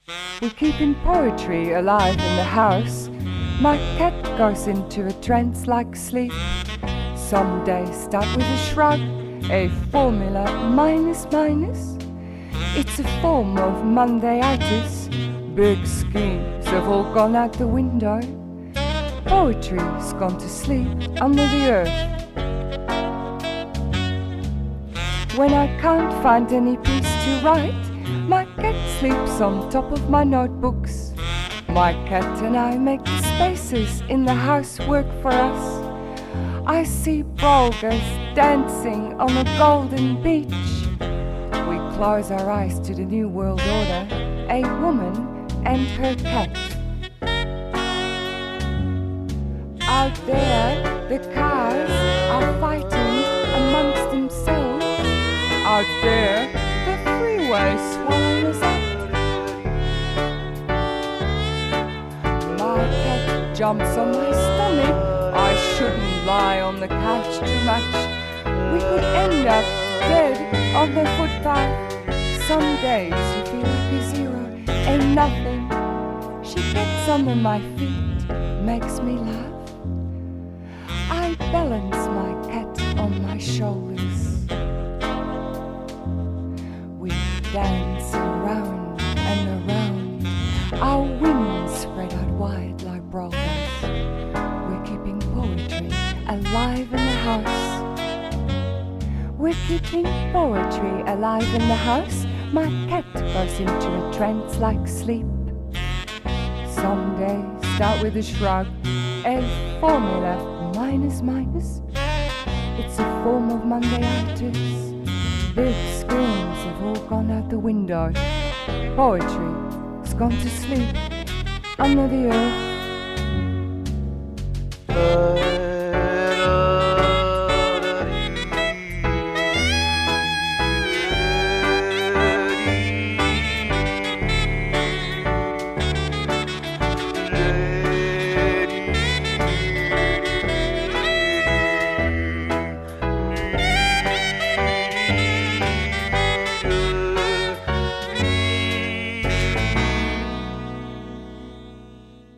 We're keeping poetry alive in the house. My cat goes into a trance like sleep. Some days start with a shrug, a formula minus minus. It's a form of Mondayitis. Big schemes have all gone out the window. Poetry's gone to sleep under the earth. When I can't find any piece to write, my cat sleeps on top of my notebooks. My cat and I make the spaces in the house work for us. I see brolgas dancing on a golden beach. We close our eyes to the new world order, a woman and her cat. Out there, the cars are fighting amongst themselves. Out there, the freeway swallowing us up. My cat jumps on my stomach. I shouldn't lie on the couch too much. We could end up dead on the footpath. Some days you feel like a zero, a nothing. She gets under my feet, makes me laugh. I balance my cat on my shoulders. We dance around and around. Our wings spread out wide like brolgas. We're keeping poetry alive in the house. We're keeping poetry alive in the house. My cat goes into a trance like sleep. Some days start with a shrug, a formula minus minus. It's a form of Mondayitis. Big schemes have all gone out the window. Poetry's gone to sleep under the earth.